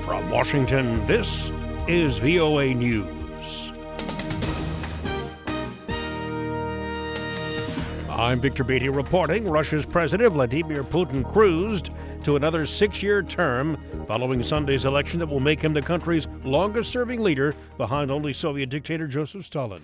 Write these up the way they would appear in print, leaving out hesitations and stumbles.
From Washington, this is VOA News. I'm Victor Beatty reporting Russia's President Vladimir Putin cruised to another 6-year term following Sunday's election that will make him the country's longest-serving leader behind only Soviet dictator Joseph Stalin.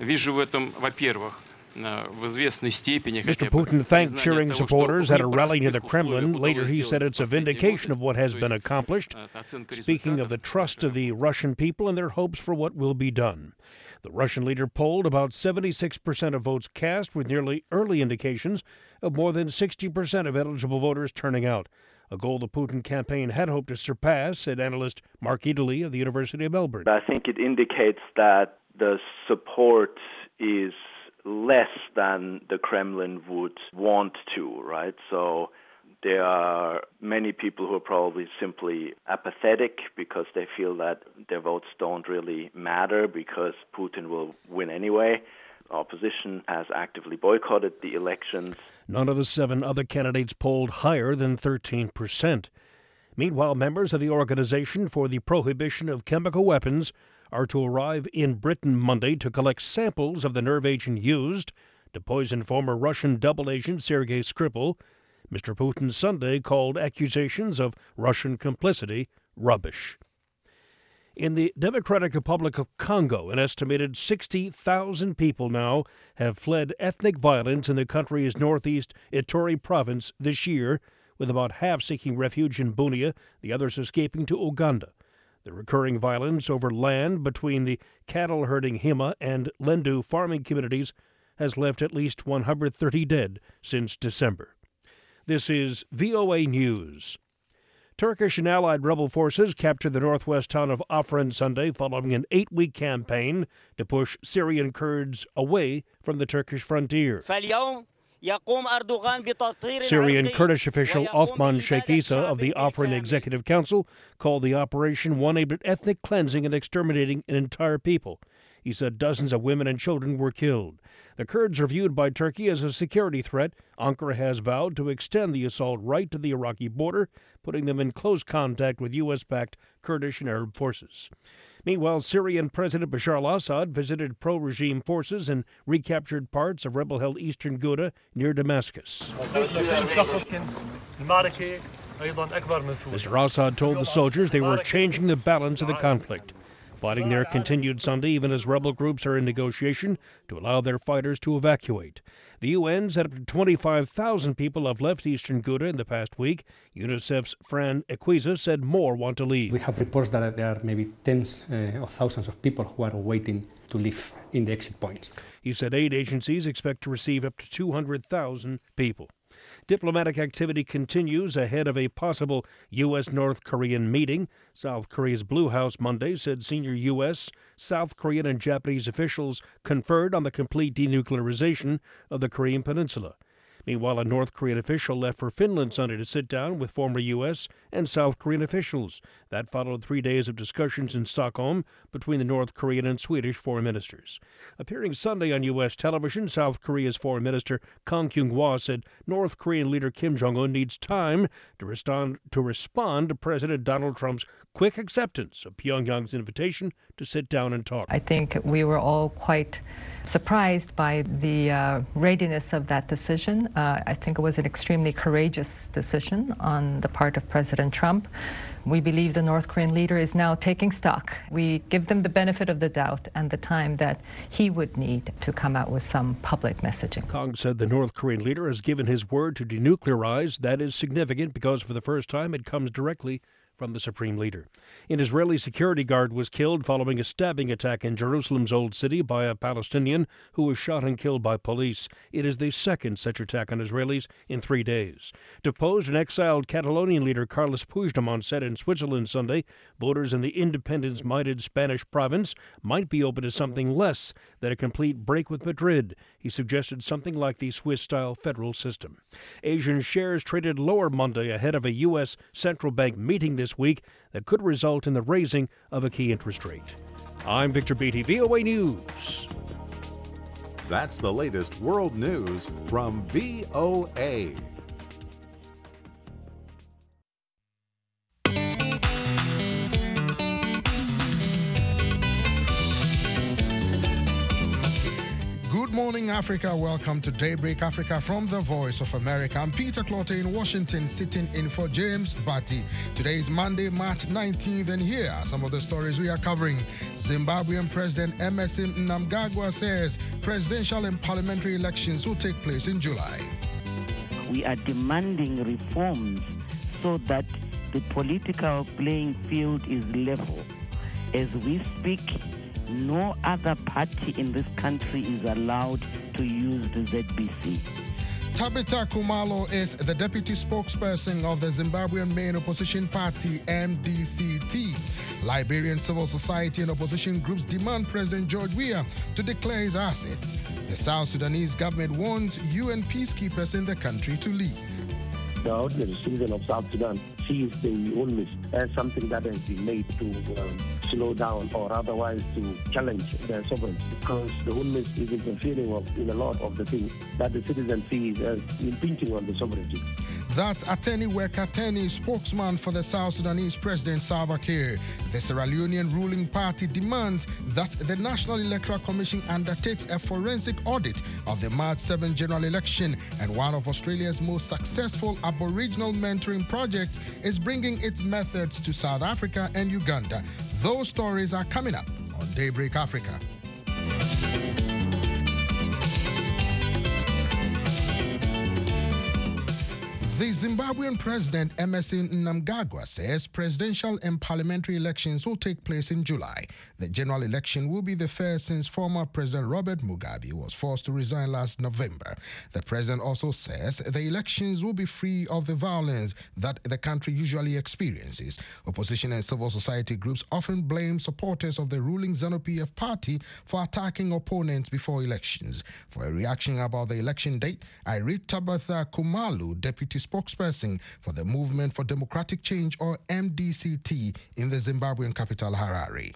Mr. Putin thanked cheering supporters at a rally near the Kremlin. Later, he said it's a vindication of what has been accomplished, speaking of the trust of the Russian people and their hopes for what will be done. The Russian leader polled about 76% of votes cast, with nearly early indications of more than 60% of eligible voters turning out, a goal the Putin campaign had hoped to surpass, said analyst Mark Edely of the University of Melbourne. I think it indicates that the support is less than the Kremlin would want to, right? So there are many people who are probably simply apathetic because they feel that their votes don't really matter because Putin will win anyway. Opposition has actively boycotted the elections. None of the 7 other candidates polled higher than 13%. Meanwhile, members of the Organization for the Prohibition of Chemical Weapons are to arrive in Britain Monday to collect samples of the nerve agent used to poison former Russian double agent Sergei Skripal. Mr. Putin Sunday called accusations of Russian complicity rubbish. In the Democratic Republic of Congo, an estimated 60,000 people now have fled ethnic violence in the country's northeast Ituri province this year, with about half seeking refuge in Bunia, the others escaping to Uganda. The recurring violence over land between the cattle-herding Hima and Lendu farming communities has left at least 130 dead since December. This is VOA News. Turkish and allied rebel forces captured the northwest town of Afrin Sunday following an 8-week campaign to push Syrian Kurds away from the Turkish frontier. Syrian Kurdish official Othman Sheikh Issa of the Afrin Executive Council called the operation one aimed at ethnic cleansing and exterminating an entire people. He said dozens of women and children were killed. The Kurds are viewed by Turkey as a security threat. Ankara has vowed to extend the assault right to the Iraqi border, putting them in close contact with U.S.-backed Kurdish and Arab forces. Meanwhile, Syrian President Bashar al-Assad visited pro-regime forces and recaptured parts of rebel-held eastern Ghouta near Damascus. Mr. Assad told the soldiers they were changing the balance of the conflict. Fighting there continued Sunday, even as rebel groups are in negotiation to allow their fighters to evacuate. The UN said up to 25,000 people have left eastern Ghouta in the past week. UNICEF's Fran Equiza said more want to leave. We have reports that there are maybe tens of thousands of people who are waiting to leave in the exit points. He said aid agencies expect to receive up to 200,000 people. Diplomatic activity continues ahead of a possible U.S.-North Korean meeting. South Korea's Blue House Monday said senior U.S., South Korean, and Japanese officials conferred on the complete denuclearization of the Korean Peninsula. Meanwhile, a North Korean official left for Finland Sunday to sit down with former U.S. and South Korean officials. That followed 3 days of discussions in Stockholm between the North Korean and Swedish foreign ministers. Appearing Sunday on U.S. television, South Korea's foreign minister Kang Kyung-hwa said North Korean leader Kim Jong-un needs time to respond to President Donald Trump's quick acceptance of Pyongyang's invitation to sit down and talk. I think we were all quite surprised by the readiness of that decision. I think it was an extremely courageous decision on the part of President Trump. We believe the North Korean leader is now taking stock. We give them the benefit of the doubt and the time that he would need to come out with some public messaging. Kang said the North Korean leader has given his word to denuclearize. That is significant because for the first time it comes directly from the supreme leader. An Israeli security guard was killed following a stabbing attack in Jerusalem's Old City by a Palestinian who was shot and killed by police. It is the second such attack on Israelis in 3 days. Deposed and exiled Catalonian leader Carles Puigdemont said in Switzerland Sunday voters in the independence-minded Spanish province might be open to something less than a complete break with Madrid. He suggested something like the Swiss-style federal system. Asian shares traded lower Monday ahead of a U.S. central bank meeting this week that could result in the raising of a key interest rate. I'm Victor Beatty, VOA News. That's the latest world news from VOA. morning, Africa. Welcome to Daybreak Africa from the Voice of America. I'm Peter Clotte in Washington, sitting in for James Batty. Today is Monday, March 19th, and here are some of the stories we are covering. Zimbabwean President Emmerson Mnangagwa says presidential and parliamentary elections will take place in July. We are demanding reforms so that the political playing field is level. As we speak, no other party in this country is allowed to use the ZBC. Tabitha Kumalo is the deputy spokesperson of the Zimbabwean main opposition party, MDCT. Liberian civil society and opposition groups demand President George Weah to declare his assets. The South Sudanese government wants UN peacekeepers in the country to leave. The ordinary citizen of South Sudan sees the UNMISS as something that has been made to slow down or otherwise to challenge their sovereignty, because the UNMISS is interfering in a lot of the things that the citizen sees as impinging on the sovereignty. That's Ateni Wekateni, spokesman for the South Sudanese President Salva Kiir. The Sierra Leonean ruling party demands that the National Electoral Commission undertakes a forensic audit of the March 7 general election, and one of Australia's most successful Aboriginal mentoring projects is bringing its methods to South Africa and Uganda. Those stories are coming up on Daybreak Africa. The Zimbabwean President Emmerson Mnangagwa says presidential and parliamentary elections will take place in July. The general election will be the first since former President Robert Mugabe was forced to resign last November. The president also says the elections will be free of the violence that the country usually experiences. Opposition and civil society groups often blame supporters of the ruling ZANU-PF party for attacking opponents before elections. For a reaction about the election date, I read Tabitha Kumalo, deputy spokesperson for the Movement for Democratic Change, or MDCT, in the Zimbabwean capital, Harare.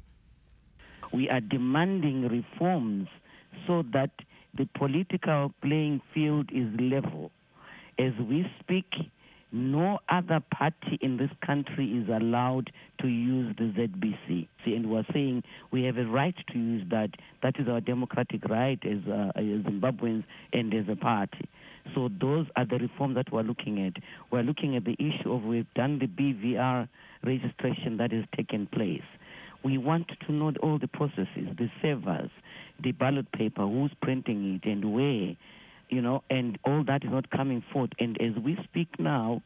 We are demanding reforms so that the political playing field is level. As we speak, no other party in this country is allowed to use the ZBC. And we're saying we have a right to use that. That is our democratic right as Zimbabweans and as a party. So those are the reforms that we're looking at. We're looking at the issue of we've done the BVR registration that has taken place. We want to know all the processes, the servers, the ballot paper, who's printing it and where, and all that is not coming forth. And as we speak now,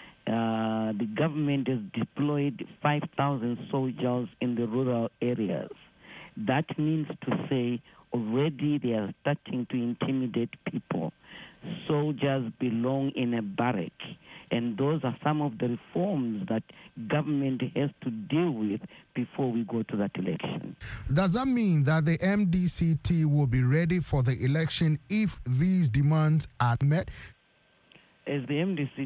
the government has deployed 5,000 soldiers in the rural areas. That means to say already they are starting to intimidate people. Soldiers belong in a barrack, and those are some of the reforms that government has to deal with before we go to that election. Does that mean that the MDCT will be ready for the election if these demands are met? As the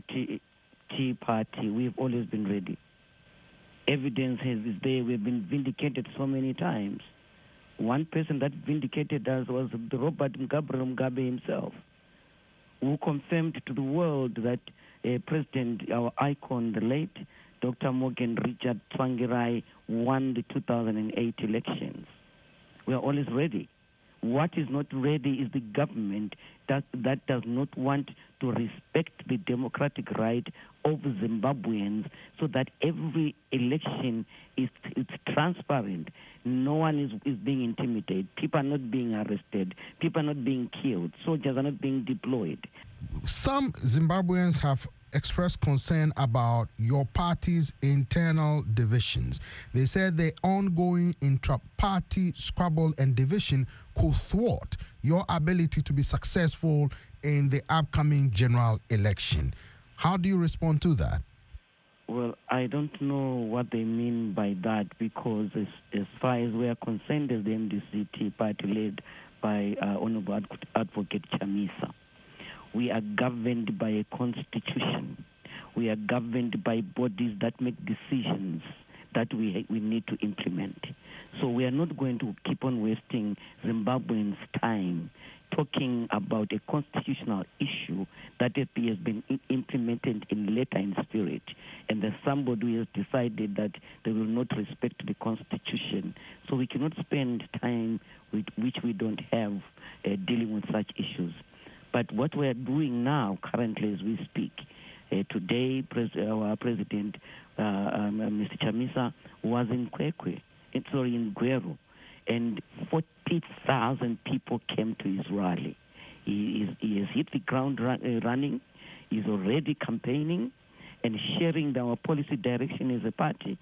MDCT party, we've always been ready. Evidence is there. We've been vindicated so many times. One person that vindicated us was the Robert Mugabe himself, who confirmed to the world that President, our icon, the late Dr. Morgan Richard Tsvangirai, won the 2008 elections. We are always ready. What is not ready is the government that does not want to respect the democratic right of Zimbabweans so that every election is transparent. No one is being intimidated. People are not being arrested. People are not being killed. Soldiers are not being deployed. Some Zimbabweans have expressed concern about your party's internal divisions. They said the ongoing intra-party squabble and division could thwart your ability to be successful in the upcoming general election. How do you respond to that? Well, I don't know what they mean by that, because as far as we are concerned as the MDCT party led by Honorable Advocate Chamisa, we are governed by a constitution. We are governed by bodies that make decisions that we need to implement. So we are not going to keep on wasting Zimbabweans' time talking about a constitutional issue that has been implemented in letter and spirit, and there's somebody who has decided that they will not respect the Constitution. So we cannot spend time with which we don't have dealing with such issues. But what we are doing now, currently as we speak, today our President, Mr. Chamisa, was in in Gweru, and 40,000 people came to his rally. He has hit the ground running. He's already campaigning and sharing our policy direction as a party.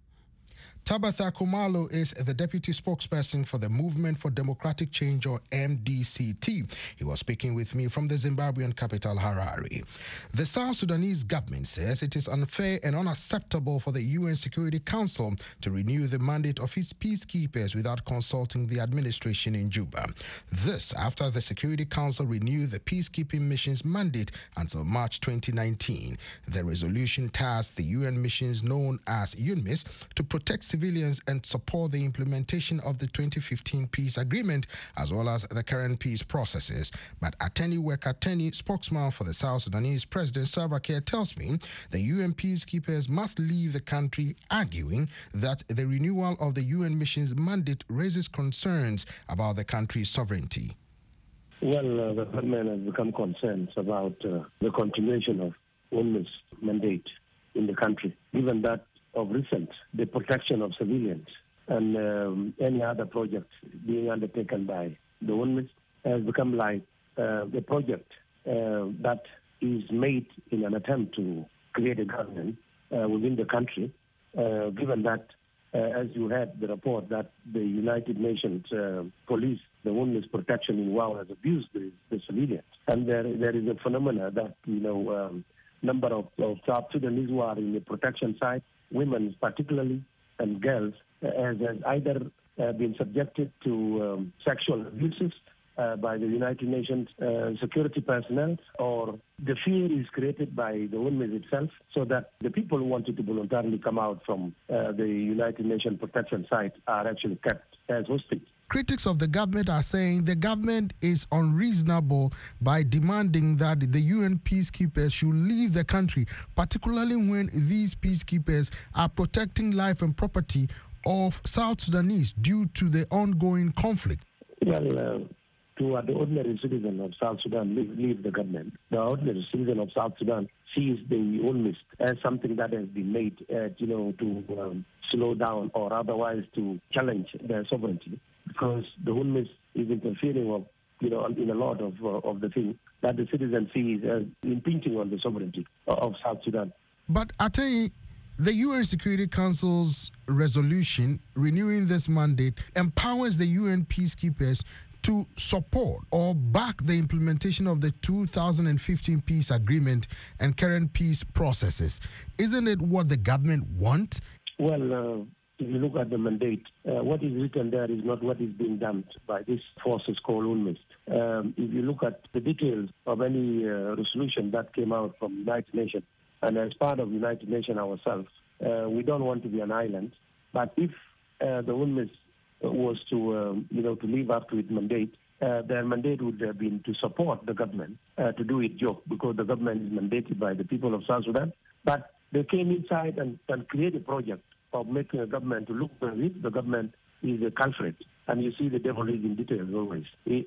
Tabitha Khumalo is the deputy spokesperson for the Movement for Democratic Change, or MDCT. He was speaking with me from the Zimbabwean capital, Harare. The South Sudanese government says it is unfair and unacceptable for the UN Security Council to renew the mandate of its peacekeepers without consulting the administration in Juba. This after the Security Council renewed the peacekeeping mission's mandate until March 2019. The resolution tasked the UN missions known as UNMISS to protect civilians and support the implementation of the 2015 peace agreement as well as the current peace processes. But Ateni Wekateni, spokesman for the South Sudanese President Salva Kiir, tells me the UN peacekeepers must leave the country, arguing that the renewal of the UN mission's mandate raises concerns about the country's sovereignty. Well, the government has become concerned about the continuation of UNMISS mandate in the country, given that of recent, the protection of civilians and any other project being undertaken by the UNMISS has become like a project that is made in an attempt to create a government within the country, given that, as you heard the report, that the United Nations police, the UNMISS protection in WOW has abused the civilians. And there is a phenomena that, number of South Sudanese who are in the protection side, women particularly, and girls, has either been subjected to sexual abuses by the United Nations security personnel, or the fear is created by the UNMISS itself, so that the people who wanted to voluntarily come out from the United Nations protection site are actually kept as hostage. Critics of the government are saying the government is unreasonable by demanding that the UN peacekeepers should leave the country, particularly when these peacekeepers are protecting life and property of South Sudanese due to the ongoing conflict. Well, to the ordinary citizen of South Sudan, leave the government. The ordinary citizen of South Sudan sees the UNMISS as something that has been made, to slow down or otherwise to challenge their sovereignty, because the UNMISS is interfering in a lot of the things that the citizen sees as impinging on the sovereignty of South Sudan. But Ateni, the UN Security Council's resolution renewing this mandate empowers the UN peacekeepers to support or back the implementation of the 2015 peace agreement and current peace processes. Isn't it what the government wants? Well, if you look at the mandate, what is written there is not what is being done by these forces called UNMISS. If you look at the details of any resolution that came out from United Nations, and as part of United Nations ourselves, we don't want to be an island. But if the UNMISS was to live up to its mandate, their mandate would have been to support the government to do its job, because the government is mandated by the people of South Sudan. But they came inside and created a project of making a government to look as if the government is a culprit. And you see the devil is in details always.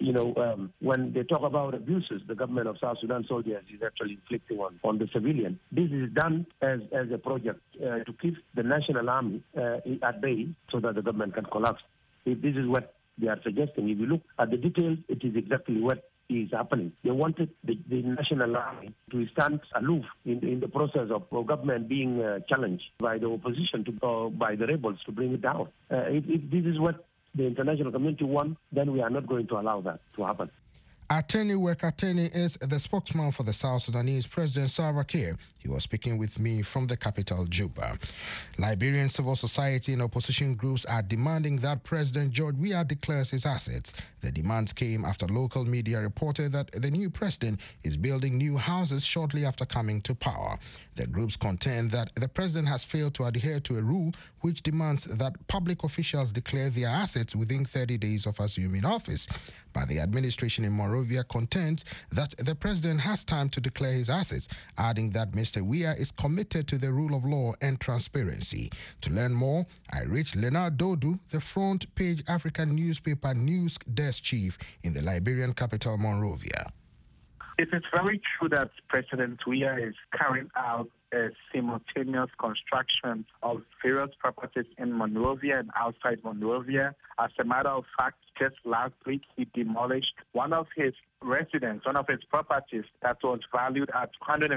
When they talk about abuses, the government of South Sudan soldiers is actually inflicting on the civilian. This is done as a project to keep the national army at bay so that the government can collapse. If this is what they are suggesting, if you look at the details, it is exactly what is happening. They wanted the national army to stand aloof in the process of government being challenged by the opposition, by the rebels, to bring it down. If this is what the international community wants, then we are not going to allow that to happen. Ateni Wekateni is the spokesman for the South Sudanese President Salva Kiir. He was speaking with me from the capital, Juba. Liberian civil society and opposition groups are demanding that President George Weah declares his assets. The demands came after local media reported that the new president is building new houses shortly after coming to power. The groups contend that the president has failed to adhere to a rule which demands that public officials declare their assets within 30 days of assuming office. But the administration in Monrovia contends that the president has time to declare his assets, adding that Mr. Weah is committed to the rule of law and transparency. To learn more, I reached Leonard Dodu, the Front Page African newspaper news desk chief in the Liberian capital, Monrovia. It is very true that President Weah is carrying out a simultaneous construction of various properties in Monrovia and outside Monrovia. As a matter of fact, just last week he demolished one of his properties that was valued at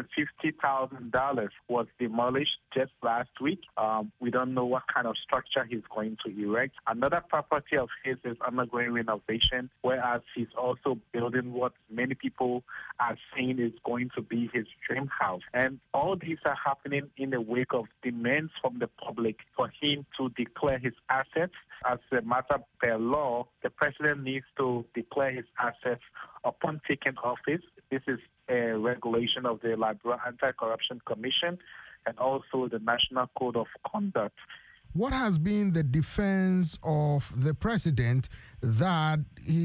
$150,000 was demolished just last week. We don't know what kind of structure he's going to erect. Another property of his is undergoing renovation, whereas he's also building what many people are saying is going to be his dream house. And all these are happening in the wake of demands from the public for him to declare his assets. As a matter per law, the president needs to declare his assets upon taking office. This is a regulation of the Liberia Anti-Corruption Commission and also the National Code of Conduct. What has been the defense of the president that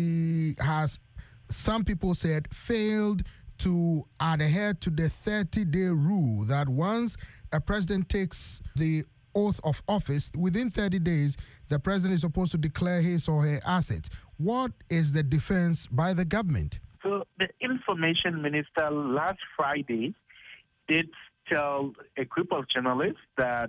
he has, some people said, failed to adhere to the 30-day rule that once a president takes the oath of office, within 30 days, the president is supposed to declare his or her assets. What is the defense by the government? So the information minister last Friday did tell a group of journalists that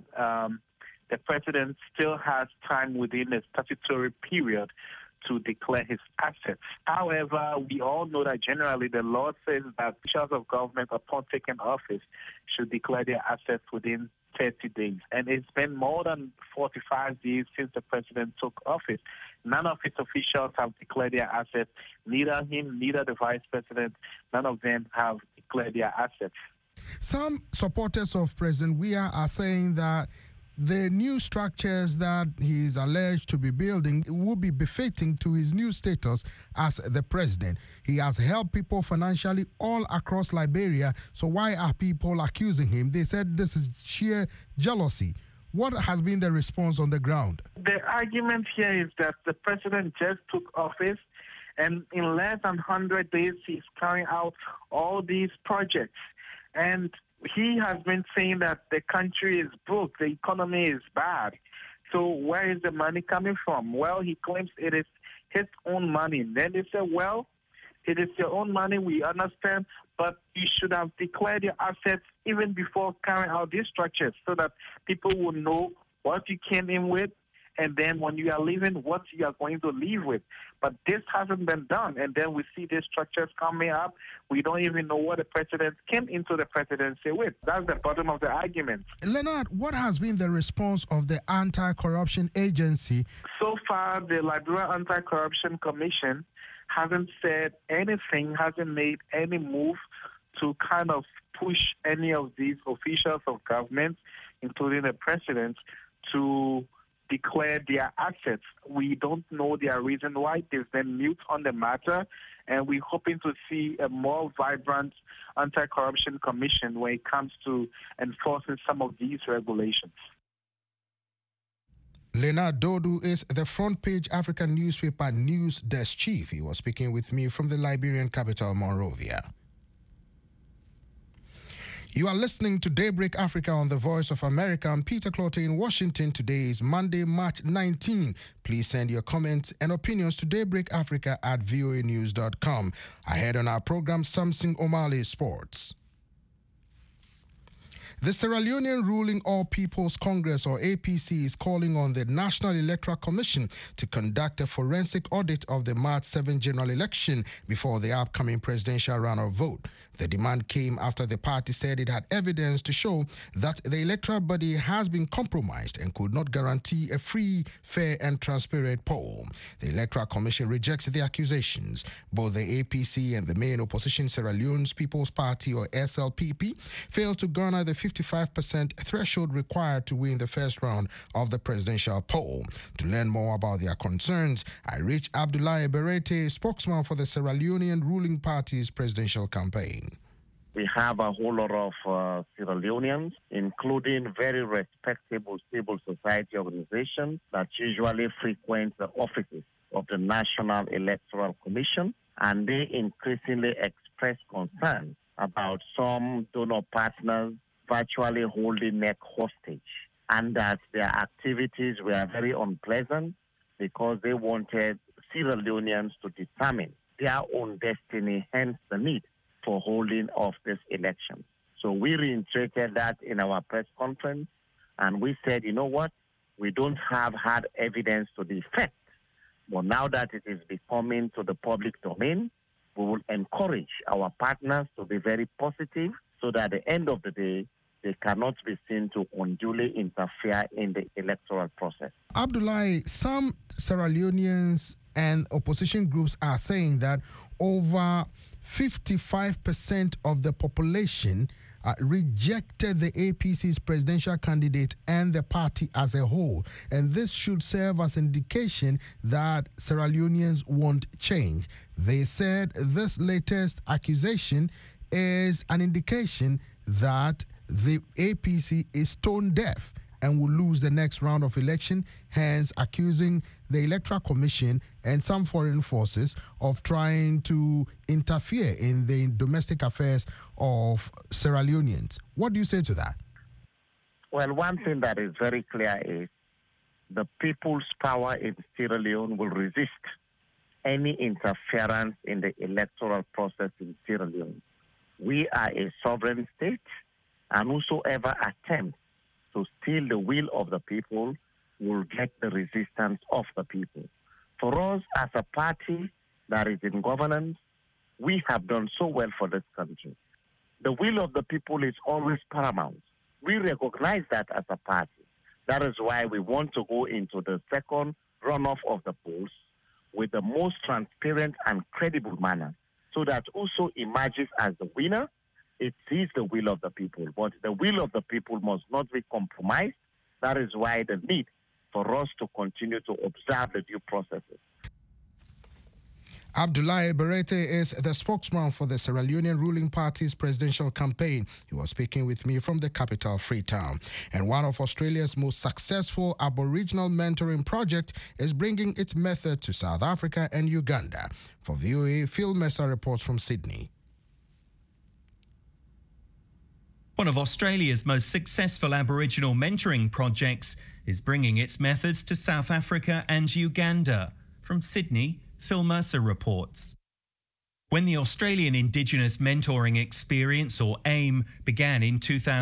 the president still has time within a statutory period to declare his assets. However, we all know that generally the law says that officials of government upon taking office should declare their assets within 30 days. And it's been more than 45 days since the president took office. None of his officials have declared their assets. Neither him, neither the vice president, none of them have declared their assets. Some supporters of President Weah are saying that the new structures that he is alleged to be building will be befitting to his new status as the president. He has helped people financially all across Liberia, so why are people accusing him? They said this is sheer jealousy. What has been the response on the ground? The argument here is that the president just took office, and in less than 100 days, he's carrying out all these projects. And he has been saying that the country is broke, the economy is bad. So where is the money coming from? Well, he claims it is his own money. Then they say, well, it is your own money, we understand, but you should have declared your assets even before carrying out these structures so that people will know what you came in with, and then when you are leaving, what you are going to leave with. But this hasn't been done, and then we see these structures coming up. We don't even know what the president came into the presidency with. That's the bottom of the argument. Leonard, what has been the response of the Anti-Corruption Agency? So far, the Liberia Anti-Corruption Commission hasn't said anything, hasn't made any move to kind of push any of these officials of government, including the president, to declare their assets. We don't know their reason why. They've been mute on the matter, and we're hoping to see a more vibrant anti-corruption commission when it comes to enforcing some of these regulations. Leonard Dodu is the Front Page African newspaper news desk chief. He was speaking with me from the Liberian capital, Monrovia. You are listening to Daybreak Africa on the Voice of America. I'm Peter Clotte in Washington. Today is Monday, March 19. Please send your comments and opinions to daybreakafrica@voanews.com. Ahead on our program, Samson O'Malley Sports. The Sierra Leonean ruling All People's Congress, or APC, is calling on the National Electoral Commission to conduct a forensic audit of the March 7 general election before the upcoming presidential runoff vote. The demand came after the party said it had evidence to show that the electoral body has been compromised and could not guarantee a free, fair, and transparent poll. The Electoral Commission rejects the accusations. Both the APC and the main opposition Sierra Leone's People's Party, or SLPP, failed to garner the 55% threshold required to win the first round of the presidential poll. To learn more about their concerns, I reached Abdoulaye Berete, spokesman for the Sierra Leonean ruling party's presidential campaign. We have a whole lot of Sierra Leoneans, including very respectable civil society organizations that usually frequent the offices of the National Electoral Commission, and they increasingly express concern about some donor partners virtually holding NEC hostage, and that their activities were very unpleasant because they wanted Sierra Leoneans to determine their own destiny, hence the need for holding of this election. So we reiterated that in our press conference, and we said, you know what, we don't have hard evidence to the effect, but now that it is becoming to the public domain, we will encourage our partners to be very positive so that at the end of the day, they cannot be seen to unduly interfere in the electoral process. Abdullahi, some Sierra Leoneans and opposition groups are saying that over 55% of the population rejected the APC's presidential candidate and the party as a whole. And this should serve as an indication that Sierra Leoneans want change. They said this latest accusation is an indication that the APC is stone deaf and will lose the next round of election, hence accusing the Electoral Commission and some foreign forces of trying to interfere in the domestic affairs of Sierra Leoneans. What do you say to that? Well, one thing that is very clear is the people's power in Sierra Leone will resist any interference in the electoral process in Sierra Leone. We are a sovereign state, and whosoever attempts to steal the will of the people will get the resistance of the people. For us, as a party that is in governance, we have done so well for this country. The will of the people is always paramount. We recognize that as a party. That is why we want to go into the second runoff of the polls with the most transparent and credible manner, so that also emerges as the winner. It is the will of the people, but the will of the people must not be compromised. That is why the need for us to continue to observe the due processes. Abdullahi Berete is the spokesman for the Sierra Leonean ruling party's presidential campaign. He was speaking with me from the capital, Freetown. And one of Australia's most successful Aboriginal mentoring projects is bringing its method to South Africa and Uganda. For VOA, Phil Messer reports from Sydney. One of Australia's most successful Aboriginal mentoring projects is bringing its methods to South Africa and Uganda. From Sydney, Phil Mercer reports. When the Australian Indigenous Mentoring Experience, or AIM, began in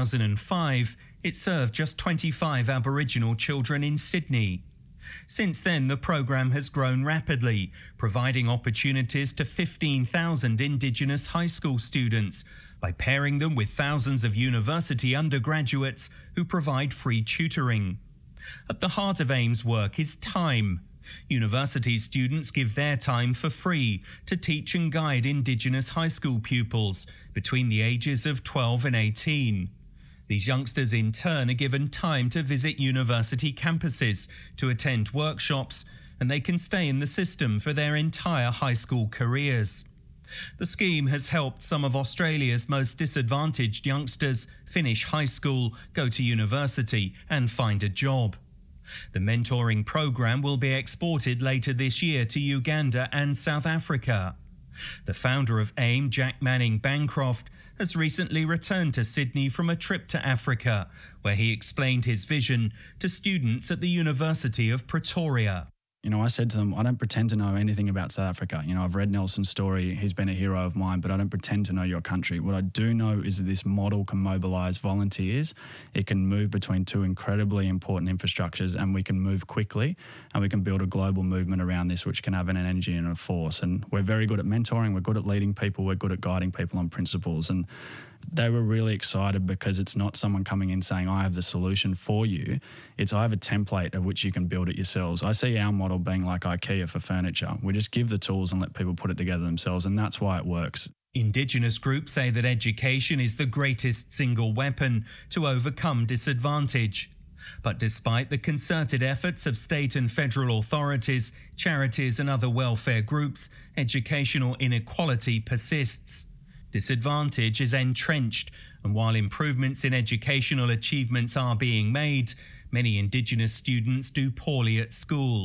2005, it served just 25 Aboriginal children in Sydney. Since then, the program has grown rapidly, providing opportunities to 15,000 Indigenous high school students by pairing them with thousands of university undergraduates who provide free tutoring. At the heart of AIM's work is time. University students give their time for free to teach and guide Indigenous high school pupils between the ages of 12 and 18. These youngsters in turn are given time to visit university campuses, to attend workshops, and they can stay in the system for their entire high school careers. The scheme has helped some of Australia's most disadvantaged youngsters finish high school, go to university, and find a job. The mentoring program will be exported later this year to Uganda and South Africa. The founder of AIM, Jack Manning Bancroft, has recently returned to Sydney from a trip to Africa, where he explained his vision to students at the University of Pretoria. I said to them, I don't pretend to know anything about South Africa. I've read Nelson's story. He's been a hero of mine, but I don't pretend to know your country. What I do know is that this model can mobilise volunteers. It can move between two incredibly important infrastructures, and we can move quickly, and we can build a global movement around this, which can have an energy and a force. And we're very good at mentoring. We're good at leading people. We're good at guiding people on principles. And they were really excited because it's not someone coming in saying, I have the solution for you. It's, I have a template of which you can build it yourselves. I see our model being like IKEA for furniture. We just give the tools and let people put it together themselves, and that's why it works. Indigenous groups say that education is the greatest single weapon to overcome disadvantage. But despite the concerted efforts of state and federal authorities, charities and other welfare groups, educational inequality persists. Disadvantage is entrenched, and while improvements in educational achievements are being made, many Indigenous students do poorly at school.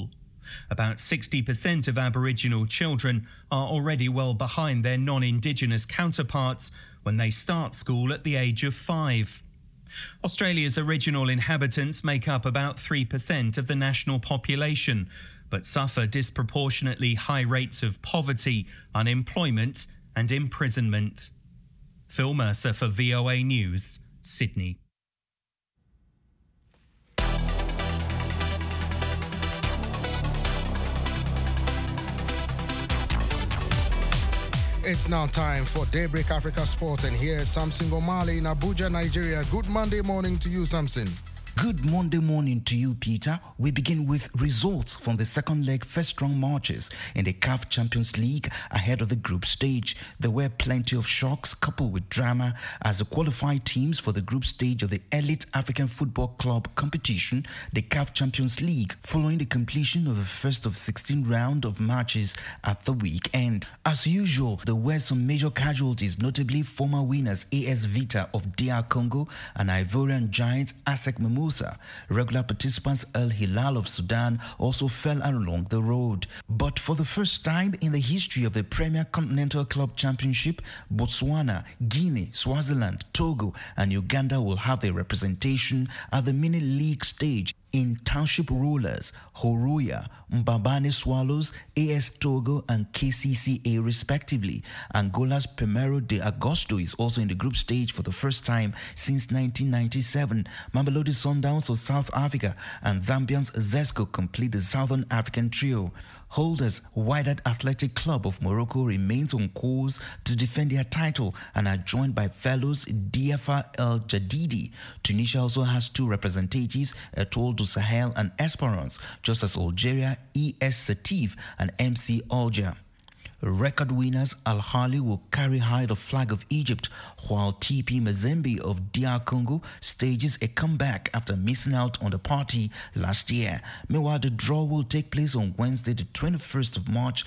About 60% of Aboriginal children are already well behind their non-Indigenous counterparts when they start school at the age of 5. Australia's original inhabitants make up about 3% of the national population, but suffer disproportionately high rates of poverty, unemployment and imprisonment. Phil Mercer for VOA News, Sydney. It's now time for Daybreak Africa Sports, and here's Samson Omale in Abuja, Nigeria. Good Monday morning to you, Samson. Good Monday morning to you, Peter. We begin with results from the second leg first-round matches in the CAF Champions League ahead of the group stage. There were plenty of shocks coupled with drama as the qualified teams for the group stage of the Elite African Football Club competition, the CAF Champions League, following the completion of the first of 16 round of matches at the weekend. As usual, there were some major casualties, notably former winners AS Vita of DR Congo and Ivorian giants ASEC Mimosa. Regular participants Al Hilal of Sudan also fell along the road. But for the first time in the history of the Premier Continental Club Championship, Botswana, Guinea, Swaziland, Togo and Uganda will have their representation at the mini league stage. In Township Rollers, Horoya, Mbabane Swallows, AS Togo and KCCA respectively. Angola's Primero de Agosto is also in the group stage for the first time since 1997. Mamelodi Sundowns of South Africa and Zambians Zesco complete the Southern African trio. Holders Wydad Athletic Club of Morocco remains on course to defend their title and are joined by fellows Diafa El Jadidi. Tunisia also has two representatives, Etoile du Sahel and Esperance, just as Algeria, ES Setif and MC Alger. Record winners Al Ahly will carry high the flag of Egypt, while TP Mazembe of DR Congo stages a comeback after missing out on the party last year. Meanwhile, the draw will take place on Wednesday, the 21st of March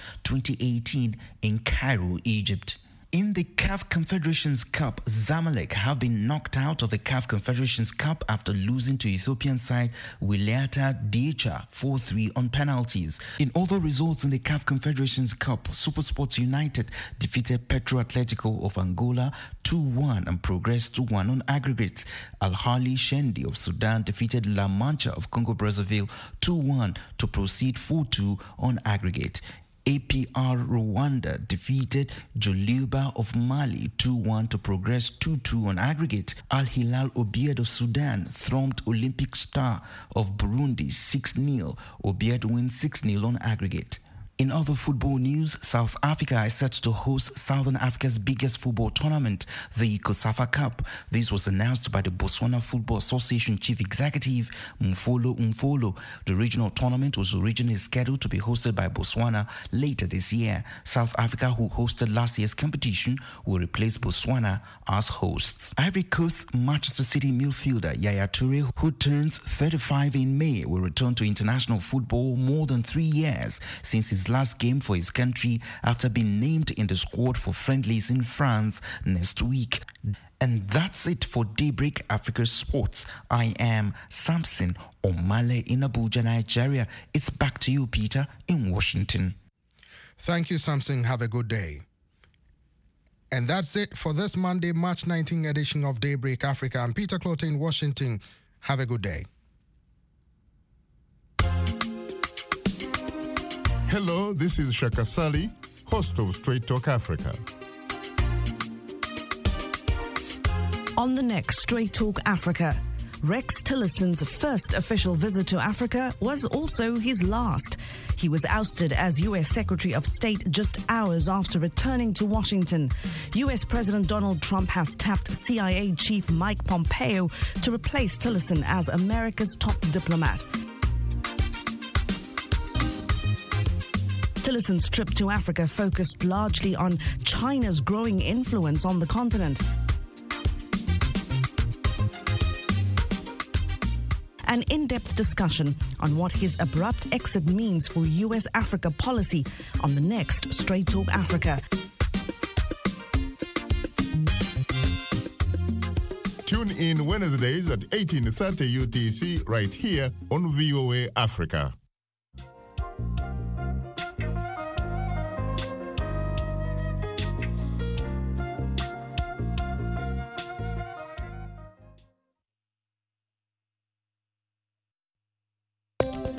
2018 in Cairo, Egypt. In the CAF Confederations Cup, Zamalek have been knocked out of the CAF Confederations Cup after losing to Ethiopian side Wilayata Decha 4-3 on penalties. In other results in the CAF Confederations Cup, SuperSports United defeated Petro Atletico of Angola 2-1 and progressed 2-1 on aggregates. Al Ahly Shendi of Sudan defeated La Mancha of Congo-Brazzaville 2-1 to proceed 4-2 on aggregate. APR Rwanda defeated Joliba of Mali 2-1 to progress 2-2 on aggregate. Al Hilal Obiad of Sudan thumped Olympic Star of Burundi 6-0. Obiad wins 6-0 on aggregate. In other football news, South Africa is set to host Southern Africa's biggest football tournament, the COSAFA Cup. This was announced by the Botswana Football Association Chief Executive Mfolo Mfolo. The regional tournament was originally scheduled to be hosted by Botswana later this year. South Africa, who hosted last year's competition, will replace Botswana as hosts. Ivory Coast Manchester City midfielder Yaya Toure, who turns 35 in May, will return to international football more than 3 years since his last game for his country after being named in the squad for friendlies in France next week. And that's it for Daybreak Africa Sports. I am Samson Omale in Abuja, Nigeria. It's back to you, Peter, in Washington. Thank you, Samson. Have a good day. And that's it for this Monday, March 19 edition of Daybreak Africa. I'm Peter Clote in Washington. Have a good day. Hello, this is Shaka Sali, host of Straight Talk Africa. On the next Straight Talk Africa, Rex Tillerson's first official visit to Africa was also his last. He was ousted as U.S. Secretary of State just hours after returning to Washington. U.S. President Donald Trump has tapped CIA Chief Mike Pompeo to replace Tillerson as America's top diplomat. Tillerson's trip to Africa focused largely on China's growing influence on the continent. An in-depth discussion on what his abrupt exit means for U.S.-Africa policy on the next Straight Talk Africa. Tune in Wednesdays at 18:30 UTC right here on VOA Africa.